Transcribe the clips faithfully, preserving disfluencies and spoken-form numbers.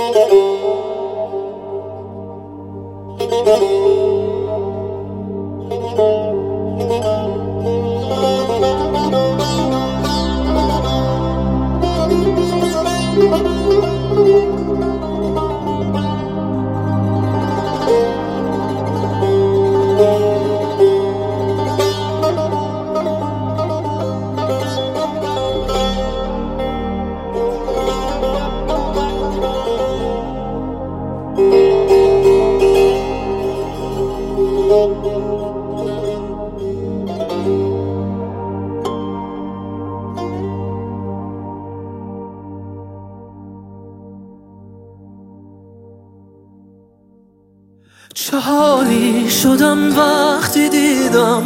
چه حالی شدم وقتی دیدم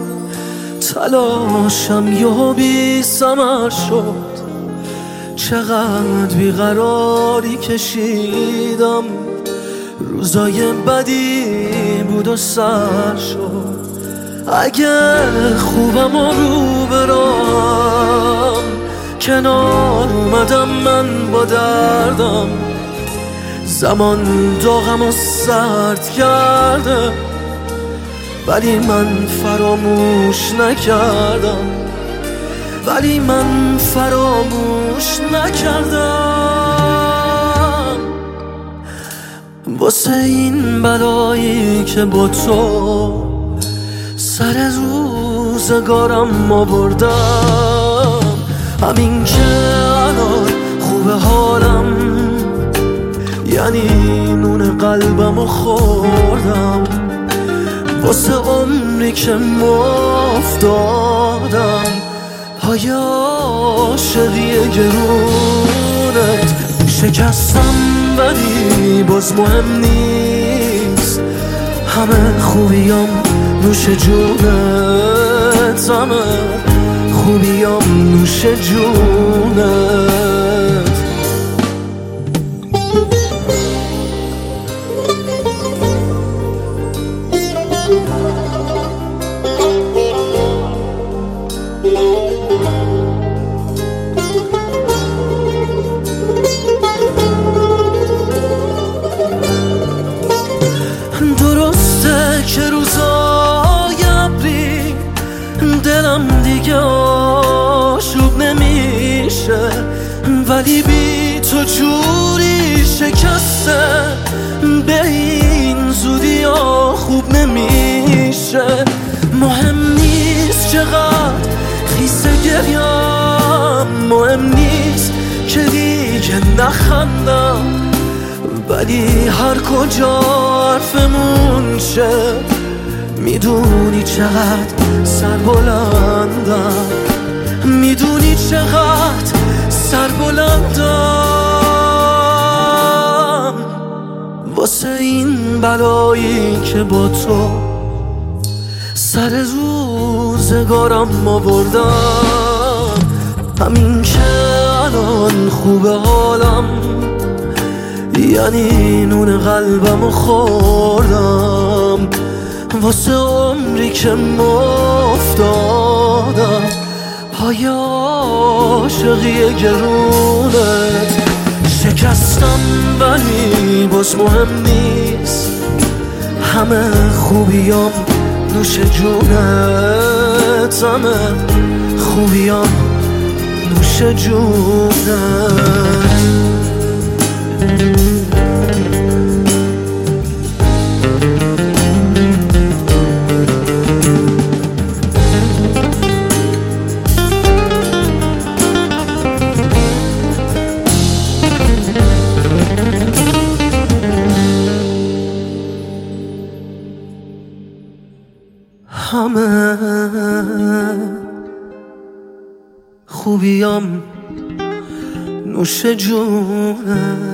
تلاشم یهو بی ثمر شد. چقدر بیقراری کشیدم، روزای بدی بود و سر شد. اگه خوبم و رو برام کنار اومدم من با دردم. زمان داغم و سرد کرده ولی من فراموش نکردم، ولی من فراموش نکردم. واسه این بلایی که با تو سر روزگارم آوردم، همین که الان خوب حالم یعنی نون قلبمو خوردم. واسه عمری که مفتادم پای عاشقی گرونت شکستم، ولی باز مهم نیست. همه خوبیام نوش جونت، همه خوبیام نوش جونت. درسته که روزای ابری دلم دیگه آشوب نمیشه، ولی بی تو جوری شکسته به این زودی ها خوب نمیشه. مهم نیست چقدر خیسه گریم، مهم نیست که دیگه نخندم، ولی هر کجا حرفمون شه میدونی چقدر سربلندم، میدونی چقدر سربلندم. واسه این بلایی که با تو سر روزگارم آوردم، همین که الان خوب حالم یعنی نون قلبمو خوردم. واسه عمری که مفتادم پای عاشقی گرونت شکستم، ولی باز مهم نیست. همه خوبیام نوش جونت، همه خوبیام نوش جونت. همه خوبیام نوش جونه.